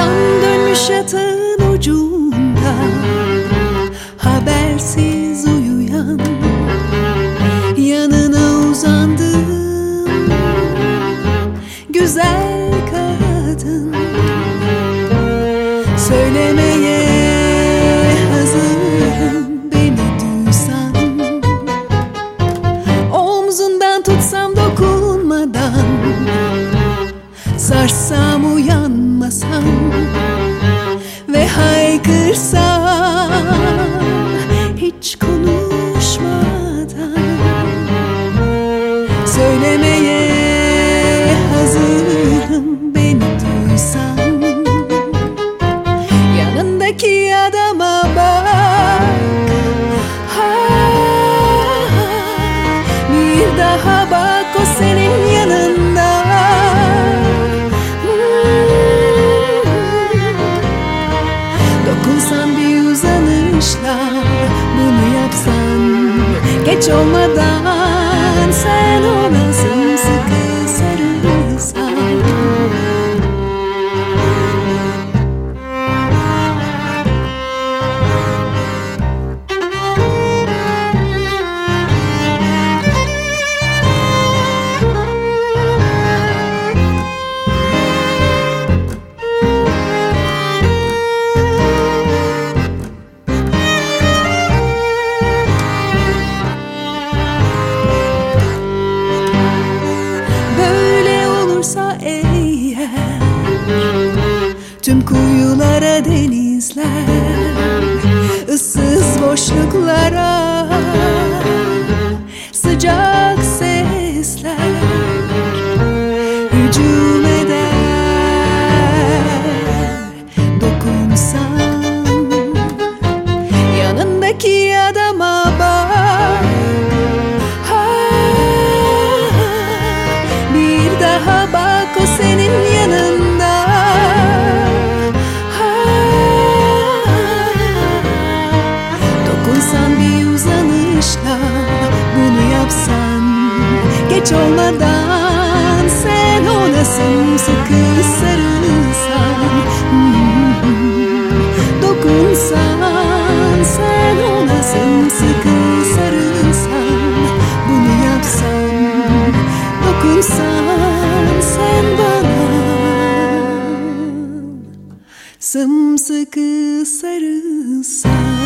Yan dönmüş yatağın ucunda habersiz uyuyan, yanına uzandım güzel kadın. Söylemeye hazırım beni duysan, omzundan tutsam dokunmadan, sarsam uyanmasam ve haykırsam hiç konuşmadan. Söylemeye hazırım beni duysan, yanındaki adama bak, bir daha bak, o senin yanında. Dokunsan bir uzanışla, bunu yapsan geç olmadan, sen ona sımsıkı sarılsan. Tüm kuyulara denizler, ıssız boşluklara sıcak sesler hücum eder. Dokunsan yanındaki adama bak, bir daha bak, o senin yanında. Bunu yapsan geç olmadan, sen ona sımsıkı sarılsan. Dokunsan, sen ona sımsıkı sarılsan. Bunu yapsan, dokunsan, sen bana sımsıkı sarılsan.